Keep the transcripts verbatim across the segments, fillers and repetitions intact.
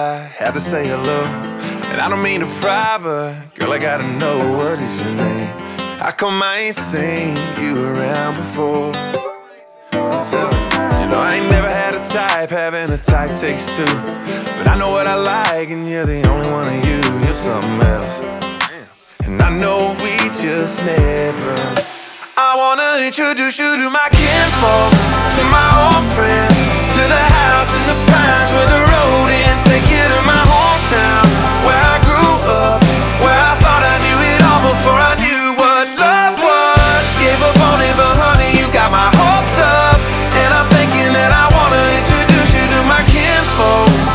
I had to say hello. And I don't mean to pry, but girl, I gotta know, what is your name? How come I ain't seen you around before? So, you know, I ain't never had a type, having a type takes two. But I know what I like, and you're the only one of you. You're something else. And I know we just met, but I wanna introduce you to my kinfolks, to my old friends, to the house in the pines where the road ends. Take you to my hometown, where I grew up, where I thought I knew it all before I knew what love was. Gave up on it, but honey, you got my hopes up. And I'm thinking that I wanna introduce you to my kinfolks.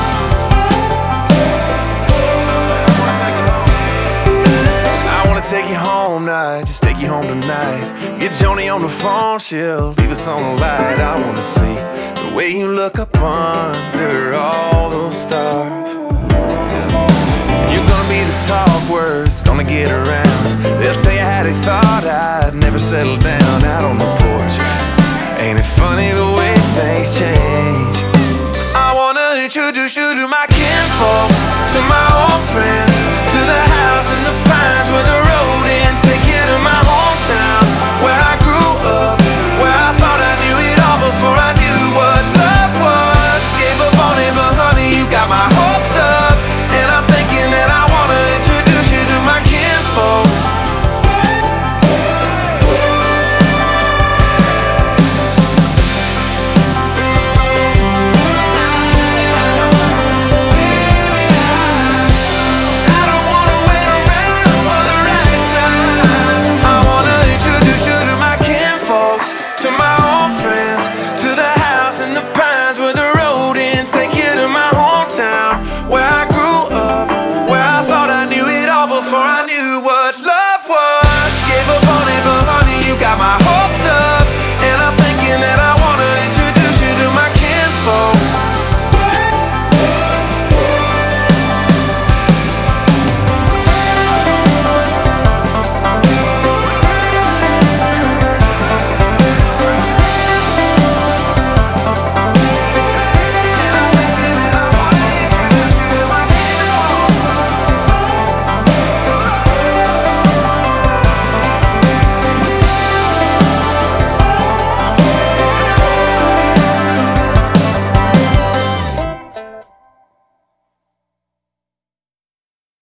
I wanna take you home night, just take you home tonight. Get Joni on the phone, she'll leave us on the light. I wanna see the way you look up under all those stars. Yeah. You're gonna be the talk words, gonna get around. They'll tell you how they thought I'd never settle down out on the porch. Ain't it funny the way things change? I wanna introduce you to my kinfolks, to my old friends, to the house in the pines where the